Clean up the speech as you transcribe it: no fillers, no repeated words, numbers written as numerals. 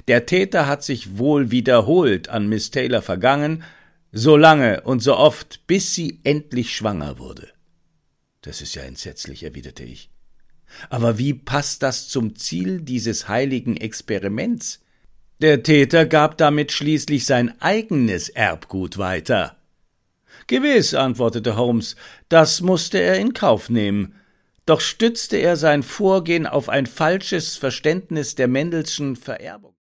Der Täter hat sich wohl wiederholt an Miss Taylor vergangen, so lange und so oft, bis sie endlich schwanger wurde. »Das ist ja entsetzlich«, erwiderte ich. »Aber wie passt das zum Ziel dieses heiligen Experiments? Der Täter gab damit schließlich sein eigenes Erbgut weiter.« »Gewiss«, antwortete Holmes, »das musste er in Kauf nehmen. Doch stützte er sein Vorgehen auf ein falsches Verständnis der Mendelschen Vererbung.«